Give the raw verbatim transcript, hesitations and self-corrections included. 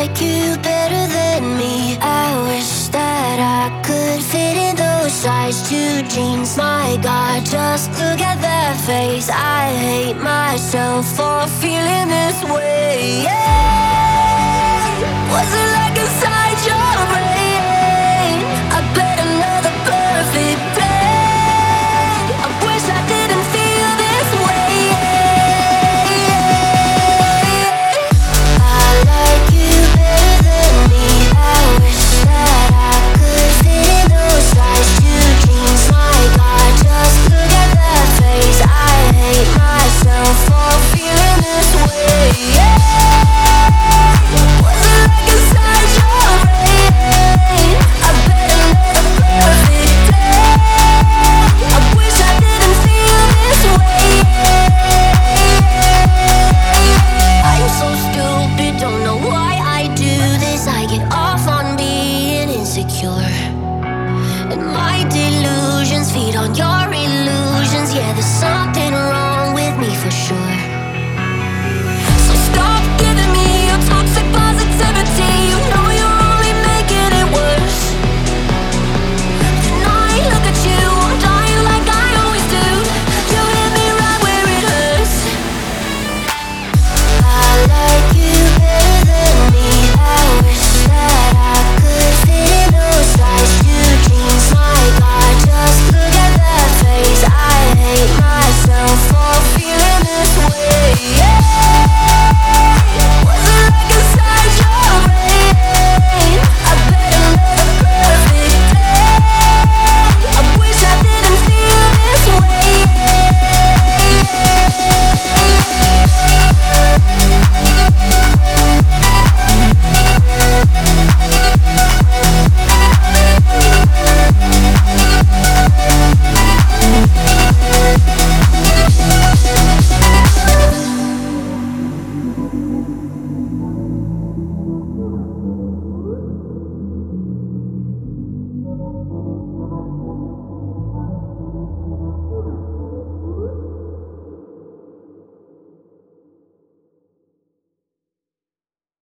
like you better than me. I wish that I could fit in those size two jeans. My God, just look at that face. I hate myself for feeling this way. Yeah. Was it like inside your